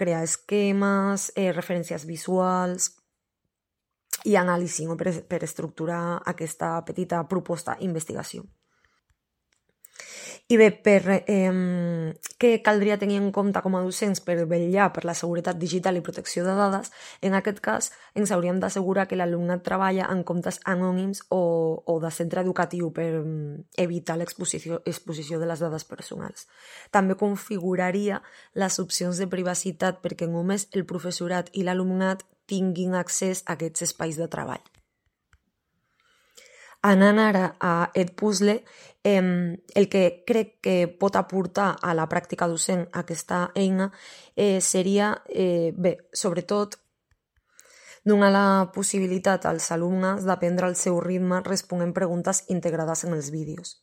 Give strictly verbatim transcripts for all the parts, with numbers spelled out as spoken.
crear esquemes, eh, referències visuals i anàlisi, no? per, per estructurar aquesta petita proposta d'investigació. I bé, per, eh, què caldria tenir en compte com a docents per vetllar per la seguretat digital i protecció de dades? En aquest cas, ens hauríem d'assegurar que l'alumnat treballa en comptes anònims o, o de centre educatiu per evitar l'exposició exposició de les dades personals. També configuraria les opcions de privacitat perquè només el professorat i l'alumnat tinguin accés a aquests espais de treball. Anant ara a Edpuzzle, eh, el que crec que pot aportar a la pràctica docent aquesta eina eh, seria, eh, bé, sobretot, donar la possibilitat als alumnes d'aprendre al seu ritme responent preguntes integrades en els vídeos.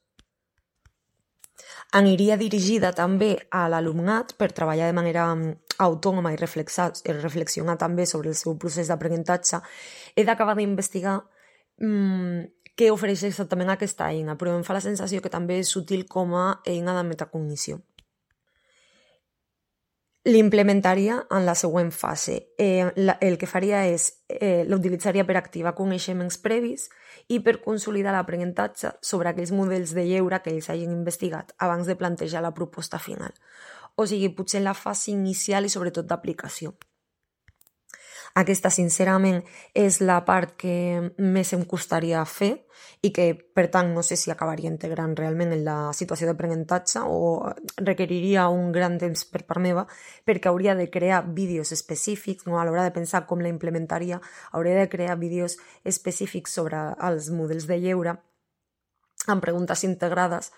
Aniria dirigida també a l'alumnat per treballar de manera autònoma i reflexionar també sobre el seu procés d'aprenentatge. He d'acabar d'investigar mmm, què ofereix exactament aquesta eina, però em fa la sensació que també és útil com a eina de metacognició. L'implementaria en la següent fase. Eh, la, el que faria és, eh, l'utilitzaria per activar coneixements previs i per consolidar l'aprenentatge sobre aquells models de lleure que ells hagin investigat abans de plantejar la proposta final. O sigui, potser en la fase inicial i sobretot d'aplicació. Aquesta, sincerament, és la part que més em costaria fer i que, per tant, no sé si acabaria integrant realment en la situació d'aprenentatge o requeriria un gran temps per part meva perquè hauria de crear vídeos específics, no? A l'hora de pensar com la implementaria, hauria de crear vídeos específics sobre els models de lleure amb preguntes integrades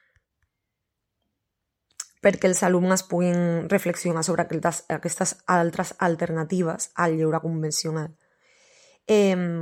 perquè els alumnes puguin reflexionar sobre aquestes, aquestes altres alternatives al lleure convencional. Eh,